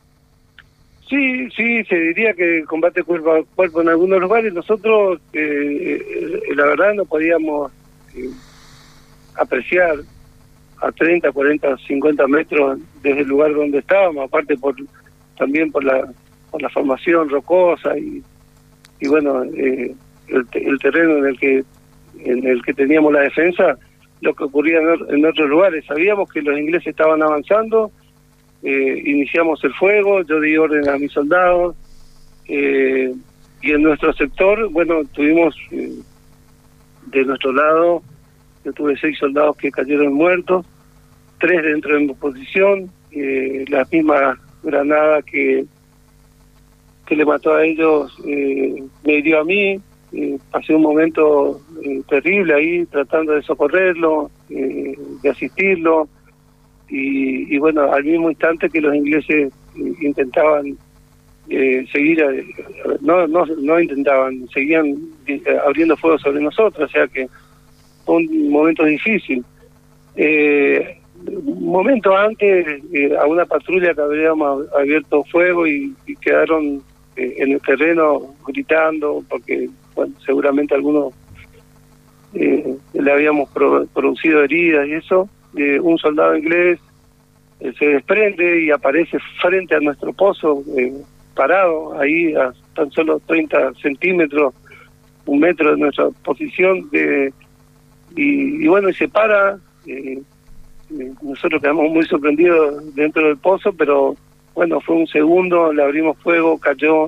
Sí, sí, se diría que combate cuerpo a cuerpo en algunos lugares. Nosotros, eh, eh, la verdad, no podíamos eh, apreciar a treinta, cuarenta, cincuenta metros desde el lugar donde estábamos, aparte por también por la por la formación rocosa y y bueno, eh, el, el terreno en el que en el que teníamos la defensa, lo que ocurría en, en otros lugares. Sabíamos que los ingleses estaban avanzando. Eh, iniciamos el fuego, yo di orden a mis soldados, eh, y en nuestro sector, bueno, tuvimos eh, de nuestro lado, yo tuve seis soldados que cayeron muertos, tres dentro de mi posición, eh, la misma granada que que le mató a ellos eh, me hirió a mí. Eh, pasé un momento eh, terrible ahí tratando de socorrerlo, eh, de asistirlo, y, y bueno, al mismo instante que los ingleses eh, intentaban eh, seguir, eh, no, no no intentaban, seguían eh, abriendo fuego sobre nosotros, o sea que fue un momento difícil. Eh, un momento antes, eh, a una patrulla que habíamos abierto fuego y, y quedaron eh, en el terreno gritando, porque bueno, seguramente algunos eh, le habíamos pro, producido heridas y eso. Eh, un soldado inglés eh, se desprende y aparece frente a nuestro pozo, eh, parado ahí a tan solo treinta centímetros, un metro de nuestra posición, de, y, y bueno, y se para. Eh, eh, nosotros quedamos muy sorprendidos dentro del pozo, pero bueno, fue un segundo, le abrimos fuego, cayó,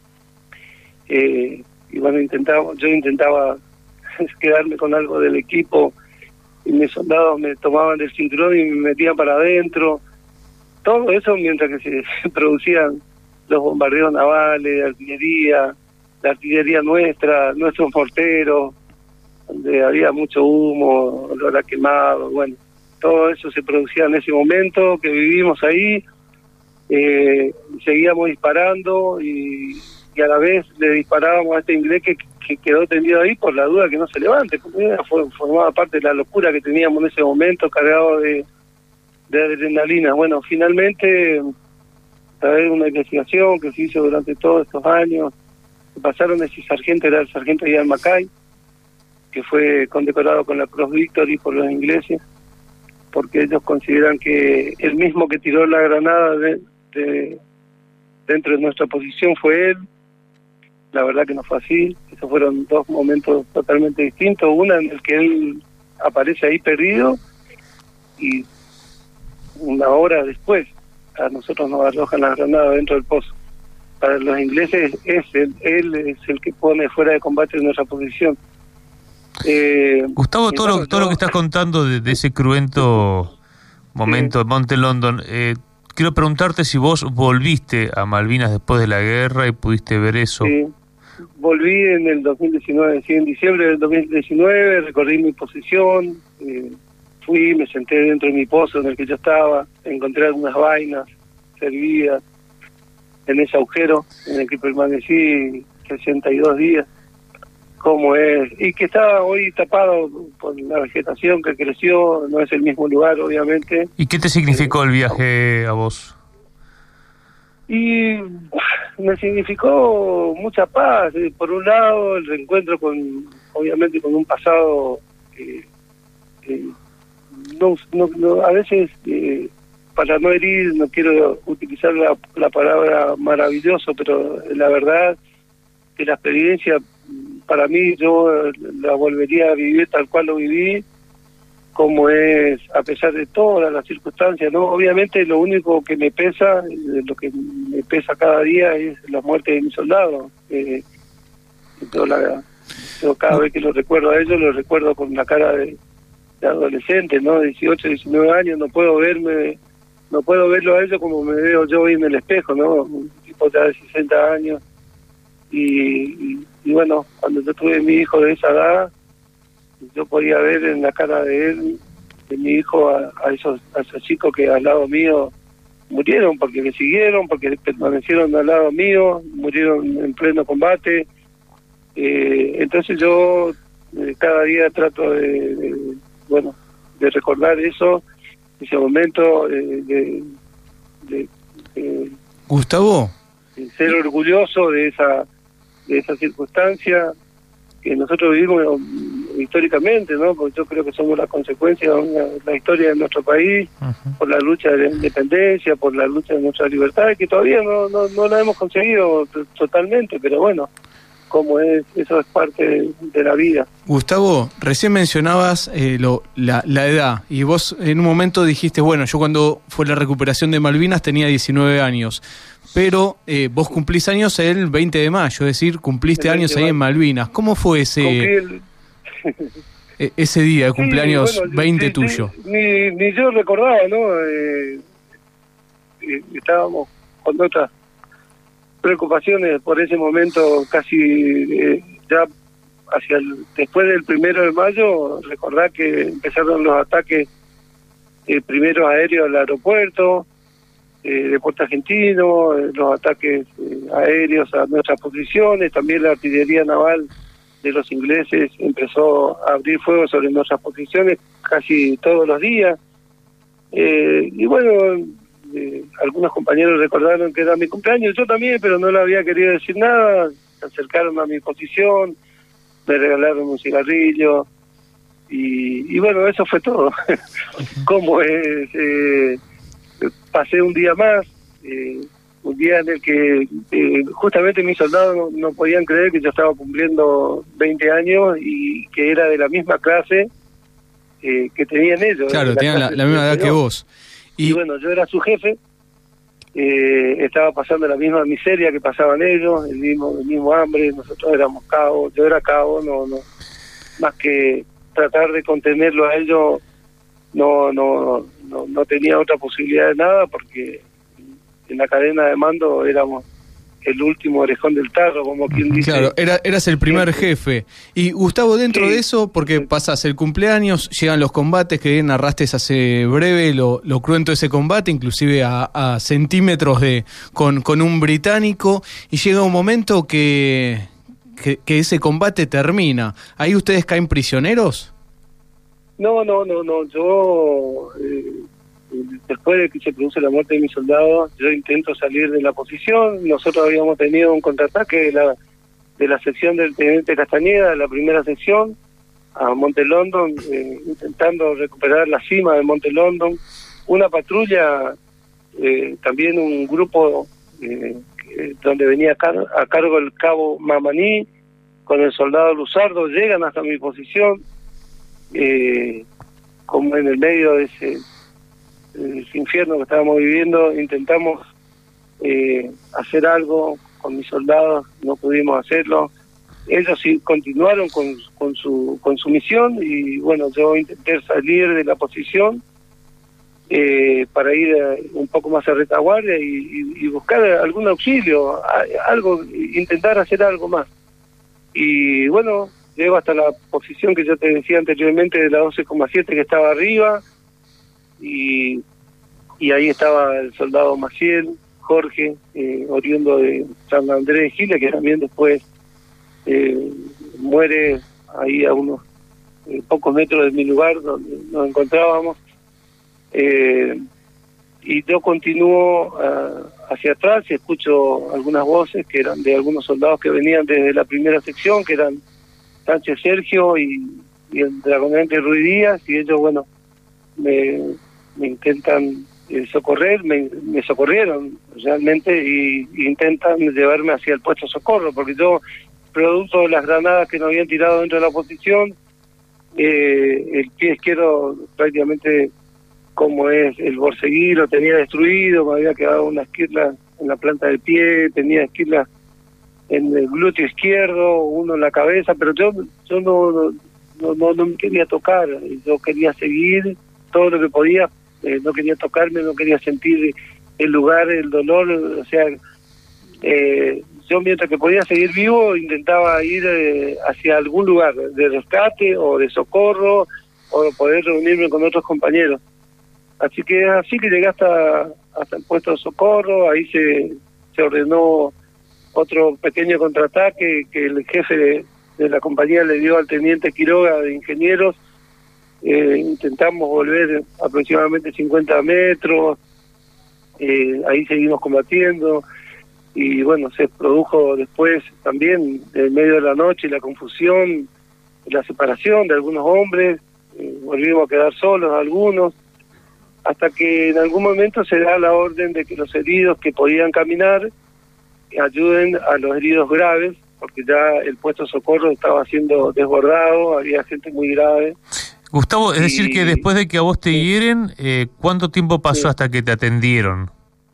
eh, y bueno, intentaba, yo intentaba quedarme con algo del equipo, y mis soldados me tomaban del cinturón y me metían para adentro. Todo eso mientras que se producían los bombardeos navales, artillería, la artillería nuestra, nuestros morteros, donde había mucho humo, olor a quemado, bueno, todo eso se producía en ese momento que vivimos ahí. Eh, seguíamos disparando y, y a la vez le disparábamos a este inglés que, que quedó tendido ahí por la duda que no se levante, porque fue, formaba parte de la locura que teníamos en ese momento, cargado de, de adrenalina. Bueno, finalmente, a través de una investigación que se hizo durante todos estos años, pasaron ese sargento, era el sargento Ian Mackay, que fue condecorado con la Cruz Victory por los ingleses, porque ellos consideran que el mismo que tiró la granada de, de dentro de nuestra posición fue él. La verdad que no fue así. Esos fueron dos momentos totalmente distintos. Una en el que él aparece ahí perdido y una hora después a nosotros nos arrojan la granada dentro del pozo. Para los ingleses es él, él es el que pone fuera de combate nuestra posición. Eh, Gustavo, todo, bueno, lo, todo yo... lo que estás contando de, de ese cruento momento sí. de Monte London, eh, quiero preguntarte si vos volviste a Malvinas después de la guerra y pudiste ver eso. Sí, volví en el dos mil diecinueve, sí, en diciembre del dos mil diecinueve, recorrí mi posición, eh, fui, me senté dentro de mi pozo en el que yo estaba, encontré algunas vainas servidas en ese agujero en el que permanecí sesenta y dos días. Como es, y que está hoy tapado por la vegetación que creció, no es el mismo lugar, obviamente. ¿Y qué te significó eh, el viaje a vos? Y me significó mucha paz. Por un lado, el reencuentro con, obviamente, con un pasado eh, eh, no, no, no, a veces, eh, para no herir, no quiero utilizar la, la palabra maravilloso, pero la verdad que la experiencia, para mí, yo la volvería a vivir tal cual lo viví, como es, a pesar de todas las circunstancias, ¿no? Obviamente lo único que me pesa, lo que me pesa cada día es la muerte de mis soldados. Eh, yo, la, yo cada vez que lo recuerdo a ellos, lo recuerdo con la cara de, de adolescente, ¿no? dieciocho, diecinueve años, no puedo verme, no puedo verlo a ellos como me veo yo hoy en el espejo, ¿no? Un tipo ya de sesenta años. Y, y, y bueno, cuando yo tuve mi hijo de esa edad, yo podía ver en la cara de él, de mi hijo, a, a esos a esos chicos que al lado mío murieron porque me siguieron, porque permanecieron al lado mío, murieron en pleno combate. Eh, entonces yo eh, cada día trato de, de, bueno, de recordar eso, ese momento, eh, de, de, de Gustavo, de ser orgulloso de esa de esa circunstancia que nosotros vivimos históricamente, ¿no? Porque yo creo que somos la consecuencia de una, la historia de nuestro país, uh-huh. por la lucha de la independencia, por la lucha de nuestra libertad, que todavía no, no, no la hemos conseguido t- totalmente, pero bueno, como es, eso es parte de, de la vida. Gustavo, recién mencionabas eh, lo, la, la edad, y vos en un momento dijiste, bueno, yo cuando fue la recuperación de Malvinas tenía diecinueve años, pero eh, vos cumplís años el veinte de mayo, es decir, cumpliste años ahí en Malvinas. ¿Cómo fue ese el... ese día de cumpleaños sí, bueno, veinte sí, tuyo? Sí, ni, ni yo recordaba, ¿no? Eh, eh, estábamos con otras preocupaciones por ese momento, casi eh, ya hacia el, después del primero de mayo. Recordar que empezaron los ataques eh, primero aéreos al aeropuerto eh, de Puerto Argentino, eh, los ataques eh, aéreos a nuestras posiciones, también la artillería naval de los ingleses empezó a abrir fuego sobre nuestras posiciones casi todos los días. Eh, y bueno, eh, algunos compañeros recordaron que era mi cumpleaños, yo también, pero no le había querido decir nada. Se acercaron a mi posición, me regalaron un cigarrillo y, y bueno, eso fue todo. Como es, eh, pasé un día más, eh, un día en el que eh, justamente mis soldados no, no podían creer que yo estaba cumpliendo veinte años y que era de la misma clase eh, que tenían ellos. Claro, tenían la, la misma edad que vos. Y, y bueno, yo era su jefe, eh, estaba pasando la misma miseria que pasaban ellos, el mismo, el mismo hambre, nosotros éramos cabos, yo era cabo, no, no, más que tratar de contenerlo a ellos, no, no, no, no tenía otra posibilidad de nada, porque en la cadena de mando éramos el último orejón del tarro, como quien dice. Claro, era, eras el primer jefe. Y Gustavo, dentro sí. de eso, porque pasás el cumpleaños, llegan los combates que bien narraste hace breve, lo, lo cruento de ese combate, inclusive a, a centímetros de con, con un británico, y llega un momento que, que, que ese combate termina. ¿Ahí ustedes caen prisioneros? No, no, no, no, yo... Eh... Después de que se produce la muerte de mis soldados, yo intento salir de la posición. Nosotros habíamos tenido un contraataque de la de la sección del teniente Castañeda, la primera sección, a Monte London, eh, intentando recuperar la cima de Monte London. Una patrulla, eh, también un grupo eh, donde venía a, car a cargo el cabo Mamaní, con el soldado Luzardo, llegan hasta mi posición, eh, como en el medio de ese... el infierno que estábamos viviendo. Intentamos eh, hacer algo con mis soldados, no pudimos hacerlo. Ellos sí continuaron con, con su con su misión y bueno, yo intenté salir de la posición eh, para ir a, un poco más a retaguardia y, y, y buscar algún auxilio, algo, intentar hacer algo más. Y bueno, llego hasta la posición que yo te decía anteriormente de la doce coma siete que estaba arriba. Y, y ahí estaba el soldado Maciel, Jorge, eh, oriundo de San Andrés de Giles, que también después eh, muere ahí a unos eh, pocos metros de mi lugar donde nos encontrábamos. Eh, y yo continúo uh, hacia atrás y escucho algunas voces que eran de algunos soldados que venían desde la primera sección, que eran Sánchez Sergio y, y el dragonete Ruiz Díaz, y ellos, bueno, me... me intentan eh, socorrer, me, me socorrieron realmente y, y intentan llevarme hacia el puesto de socorro, porque yo, producto de las granadas que nos habían tirado dentro de la posición, eh, el pie izquierdo prácticamente, como es el borseguí, lo tenía destruido, me había quedado una esquirla en la planta del pie, tenía esquirla en el glúteo izquierdo, uno en la cabeza, pero yo yo no no, no, no, no me quería tocar, yo quería seguir todo lo que podía. Eh, no quería tocarme, no quería sentir el lugar, el dolor, o sea, eh, yo mientras que podía seguir vivo intentaba ir eh, hacia algún lugar de rescate o de socorro o poder reunirme con otros compañeros. Así que así que llegué hasta hasta el puesto de socorro, ahí se, se ordenó otro pequeño contraataque que el jefe de, de la compañía le dio al teniente Quiroga de ingenieros. Eh, intentamos volver aproximadamente cincuenta metros, eh, ahí seguimos combatiendo y bueno, se produjo después también en medio de la noche la confusión, la separación de algunos hombres, eh, volvimos a quedar solos algunos, hasta que en algún momento se da la orden de que los heridos que podían caminar ayuden a los heridos graves, porque ya el puesto de socorro estaba siendo desbordado, había gente muy grave. Gustavo, es y, decir que después de que a vos te hieren, eh, ¿cuánto tiempo pasó sí. hasta que te atendieron?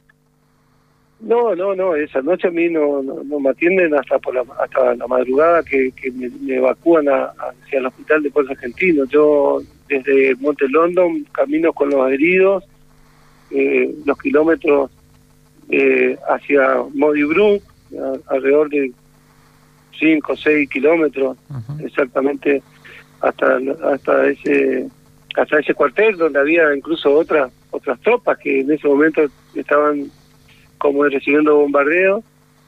No, no, no, esa noche a mí no, no, no me atienden hasta por la, hasta la madrugada que, que me, me evacúan a, hacia el hospital de Puerto Argentino. Yo desde Monte London camino con los heridos, eh, los kilómetros eh, hacia Modi Brook, a, alrededor de cinco o seis kilómetros, uh-huh. exactamente hasta hasta ese hasta ese cuartel donde había incluso otras otras tropas que en ese momento estaban como recibiendo bombardeo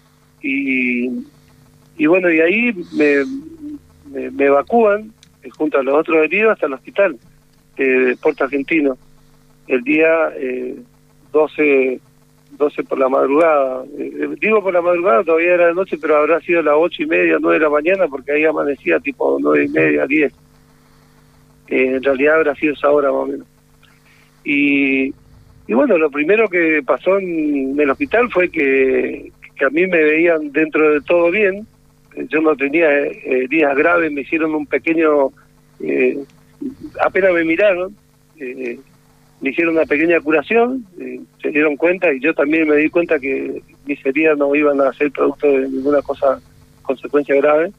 y y bueno, y ahí me, me, me evacúan eh, junto a los otros heridos hasta el hospital de Puerto Argentino el día eh, doce por la madrugada. Eh, digo por la madrugada, todavía era de noche, pero habrá sido las ocho y media, nueve de la mañana, porque ahí amanecía tipo nueve y media, diez. Eh, en realidad habrá sido esa hora más o menos. Y, y bueno, lo primero que pasó en el hospital fue que, que a mí me veían dentro de todo bien. Yo no tenía heridas eh, graves, me hicieron un pequeño... Eh, apenas me miraron, eh, me hicieron una pequeña curación, eh, se dieron cuenta y yo también me di cuenta que mis heridas no iban a ser producto de ninguna cosa, consecuencia grave.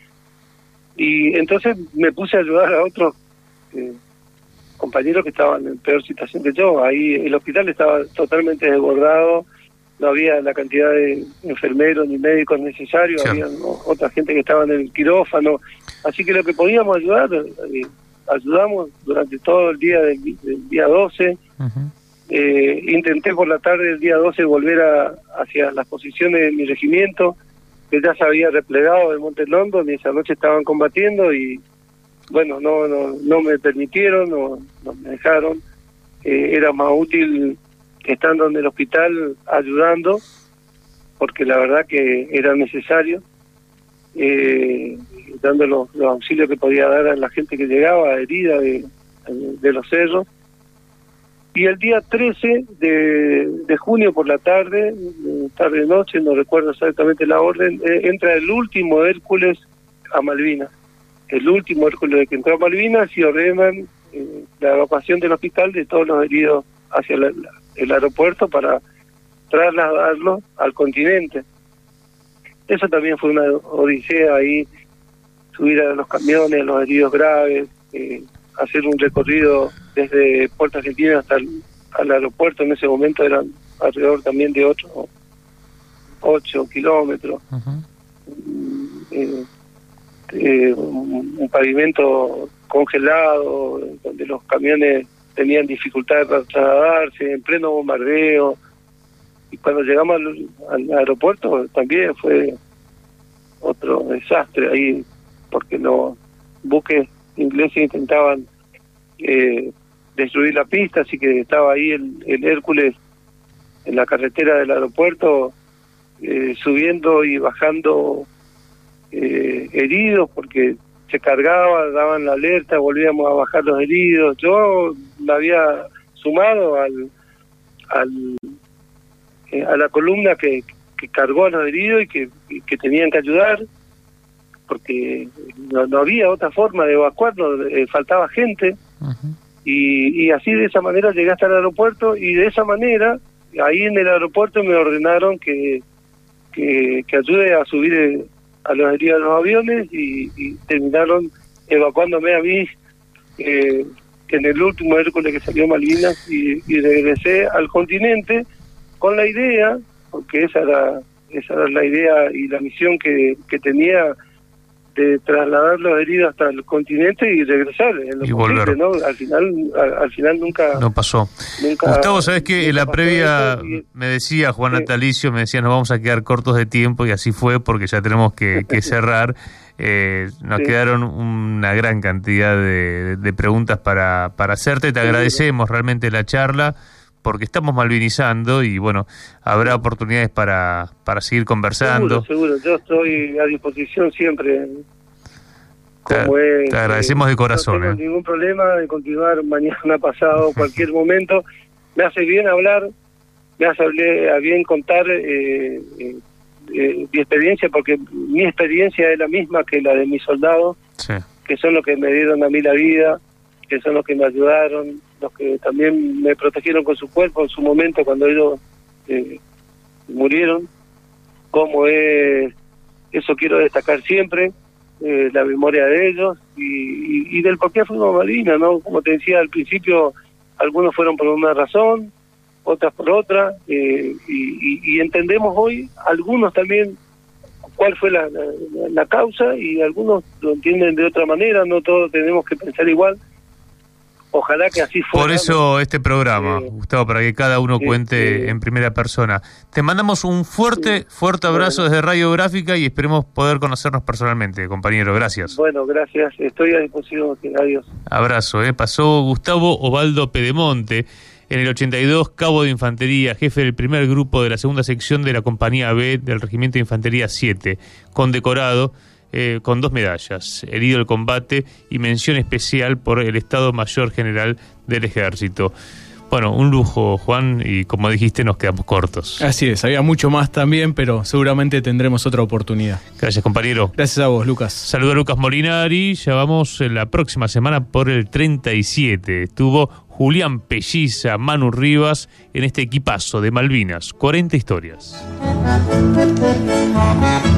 Y entonces me puse a ayudar a otros eh, compañeros que estaban en peor situación que yo. Ahí el hospital estaba totalmente desbordado, no había la cantidad de enfermeros ni médicos necesarios, sí. Había ¿no? otra gente que estaba en el quirófano. Así que lo que podíamos ayudar... Eh, ayudamos durante todo el día del, del día doce. Uh-huh. eh, intenté por la tarde del día doce volver a, hacia las posiciones de mi regimiento, que ya se había replegado de Monte London y esa noche estaban combatiendo y bueno, no no no me permitieron, no, no me dejaron. Eh, era más útil estando en el hospital ayudando, porque la verdad que era necesario. Eh, dando los, los auxilios que podía dar a la gente que llegaba herida de, de los cerros. Y el día trece de, de junio por la tarde, tarde noche, no recuerdo exactamente la orden, eh, entra el último Hércules a Malvinas, el último Hércules que entró a Malvinas y ordenan eh, la evacuación del hospital de todos los heridos hacia la, la, el aeropuerto para trasladarlos al continente. Eso también fue una odisea ahí, subir a los camiones, a los heridos graves, eh, hacer un recorrido desde Puerto Argentino hasta el al aeropuerto. En ese momento eran alrededor también de ocho, ocho kilómetros. Uh-huh. eh, eh, un, un pavimento congelado, donde los camiones tenían dificultades para trasladarse, en pleno bombardeo. Y cuando llegamos al, al aeropuerto también fue otro desastre ahí, porque los buques ingleses intentaban eh, destruir la pista, así que estaba ahí el, el Hércules en la carretera del aeropuerto, eh, subiendo y bajando eh, heridos, porque se cargaba, daban la alerta, volvíamos a bajar los heridos. Yo me había sumado al, al eh, a la columna que, que cargó a los heridos y que, que tenían que ayudar, porque no, no había otra forma de evacuarnos, eh, faltaba gente. Uh-huh. y, y así de esa manera llegué hasta el aeropuerto, y de esa manera ahí en el aeropuerto me ordenaron que que, que ayude a subir el, a los heridos de los aviones, y, y terminaron evacuándome a mí eh, en el último Hércules que salió Malvinas, y, y regresé al continente con la idea, porque esa era esa era la idea y la misión que, que tenía, de trasladar los heridos hasta el continente y regresar en lo y posible, volver. ¿no? Al final, al, al final nunca... No pasó. Nunca, Gustavo, ¿sabes qué? En la previa y, me decía Juan sí. Natalicio, me decía, nos vamos a quedar cortos de tiempo, y así fue, porque ya tenemos que, que cerrar. Eh, nos sí. quedaron una gran cantidad de, de preguntas para, para hacerte. Te sí, agradecemos sí. realmente la charla, porque estamos malvinizando y bueno, habrá oportunidades para, para seguir conversando. Seguro, seguro, yo estoy a disposición siempre. Como te, es, te agradecemos eh, de corazón. No tengo eh. ningún problema de continuar mañana, pasado, cualquier momento. Me hace bien hablar, me hace bien contar eh, eh, eh, mi experiencia, porque mi experiencia es la misma que la de mis soldados, sí. que son los que me dieron a mí la vida, que son los que me ayudaron, los que también me protegieron con su cuerpo en su momento cuando ellos eh, murieron. Como es, eso quiero destacar siempre, eh, la memoria de ellos y, y, y del por qué fuimos a Malvinas, ¿no? Como te decía al principio, algunos fueron por una razón, otras por otra, eh, y, y, y entendemos hoy, algunos también cuál fue la, la, la causa, y algunos lo entienden de otra manera, no todos tenemos que pensar igual. Ojalá que así fuera. Por eso este programa, eh, Gustavo, para que cada uno eh, cuente eh, en primera persona. Te mandamos un fuerte, sí, fuerte abrazo bueno. desde Radiográfica y esperemos poder conocernos personalmente, compañero. Gracias. Bueno, gracias. Estoy a disposición. Adiós. Abrazo. ¿eh? Pasó Gustavo Ovaldo Pedemonte, en el ochenta y dos, cabo de infantería, jefe del primer grupo de la segunda sección de la Compañía B del Regimiento de Infantería siete, condecorado eh, con dos medallas, herido el combate y mención especial por el Estado Mayor General del Ejército. Bueno, un lujo, Juan, y como dijiste, nos quedamos cortos. Así es, había mucho más también, pero seguramente tendremos otra oportunidad. Gracias, compañero. Gracias a vos, Lucas. Saludo a Lucas Molinari, ya vamos la próxima semana por el treinta y siete. Estuvo Julián Pelliza, Manu Rivas, en este equipazo de Malvinas. cuarenta historias.